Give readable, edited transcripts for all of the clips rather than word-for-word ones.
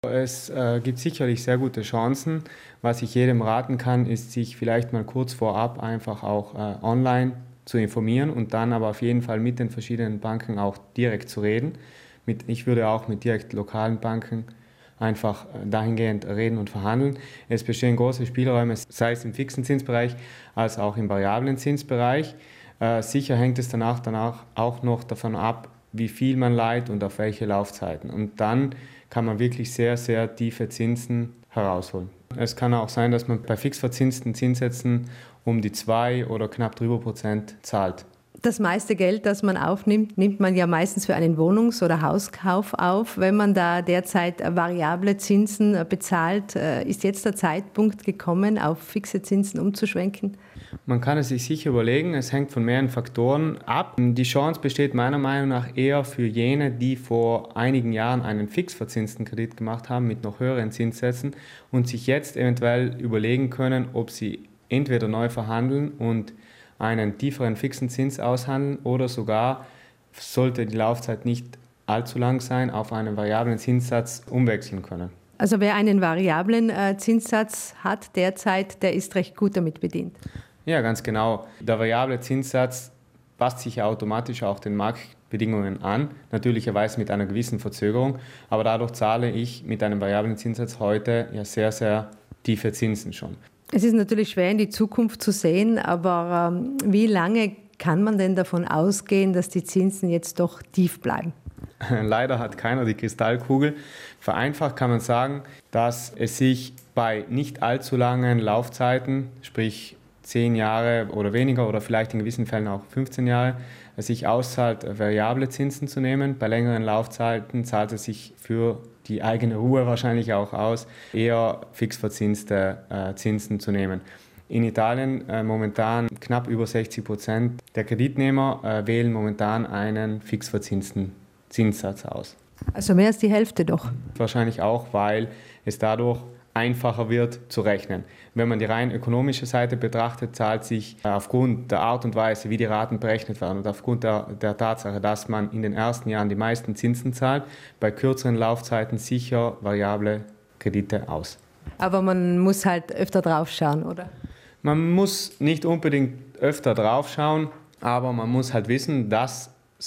Es gibt sicherlich sehr gute Chancen. Was ich jedem raten kann, ist, sich vielleicht mal kurz vorab einfach auch online zu informieren und dann aber auf jeden Fall mit den verschiedenen Banken auch direkt zu reden. Ich würde auch mit direkt lokalen Banken einfach dahingehend reden und verhandeln. Es bestehen große Spielräume, sei es im fixen Zinsbereich als auch im variablen Zinsbereich. Sicher hängt es danach auch noch davon ab, wie viel man leiht und auf welche Laufzeiten. Und dann kann man wirklich sehr, sehr tiefe Zinsen herausholen. Es kann auch sein, dass man bei fixverzinsten Zinssätzen um die 2 oder knapp drüber Prozent zahlt. Das meiste Geld, das man aufnimmt, nimmt man ja meistens für einen Wohnungs- oder Hauskauf auf. Wenn man da derzeit variable Zinsen bezahlt, ist jetzt der Zeitpunkt gekommen, auf fixe Zinsen umzuschwenken? Man kann es sich sicher überlegen, es hängt von mehreren Faktoren ab. Die Chance besteht meiner Meinung nach eher für jene, die vor einigen Jahren einen fixverzinsten Kredit gemacht haben mit noch höheren Zinssätzen und sich jetzt eventuell überlegen können, ob sie entweder neu verhandeln und einen tieferen fixen Zins aushandeln oder sogar, sollte die Laufzeit nicht allzu lang sein, auf einen variablen Zinssatz umwechseln können. Also wer einen variablen Zinssatz hat derzeit, der ist recht gut damit bedient. Ja, ganz genau. Der variable Zinssatz passt sich ja automatisch auch den Marktbedingungen an, natürlicherweise mit einer gewissen Verzögerung, aber dadurch zahle ich mit einem variablen Zinssatz heute ja sehr, sehr tiefe Zinsen schon. Es ist natürlich schwer in die Zukunft zu sehen, aber wie lange kann man denn davon ausgehen, dass die Zinsen jetzt doch tief bleiben? Leider hat keiner die Kristallkugel. Vereinfacht kann man sagen, dass es sich bei nicht allzu langen Laufzeiten, sprich 10 Jahre oder weniger oder vielleicht in gewissen Fällen auch 15 Jahre, es sich auszahlt, variable Zinsen zu nehmen. Bei längeren Laufzeiten zahlt es sich für die eigene Ruhe wahrscheinlich auch aus, eher fixverzinste Zinsen zu nehmen. In Italien momentan knapp über 60% der Kreditnehmer wählen momentan einen fixverzinsten Zinssatz aus. Also mehr als die Hälfte doch. Wahrscheinlich auch, weil es dadurch einfacher wird zu rechnen. Wenn man die rein ökonomische Seite betrachtet, zahlt sich aufgrund der Art und Weise, wie die Raten berechnet werden und aufgrund der Tatsache, dass man in den ersten Jahren die meisten Zinsen zahlt, bei kürzeren Laufzeiten sicher variable Kredite aus. Aber man muss halt öfter drauf schauen, oder? Man muss nicht unbedingt öfter drauf schauen, aber man muss halt wissen, dass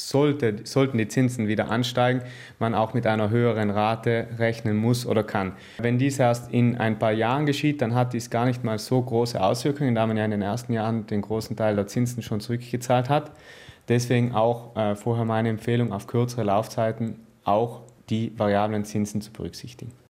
sollten die Zinsen wieder ansteigen, man auch mit einer höheren Rate rechnen muss oder kann. Wenn dies erst in ein paar Jahren geschieht, dann hat dies gar nicht mal so große Auswirkungen, da man ja in den ersten Jahren den großen Teil der Zinsen schon zurückgezahlt hat. Deswegen auch vorher meine Empfehlung, auf kürzere Laufzeiten auch die variablen Zinsen zu berücksichtigen.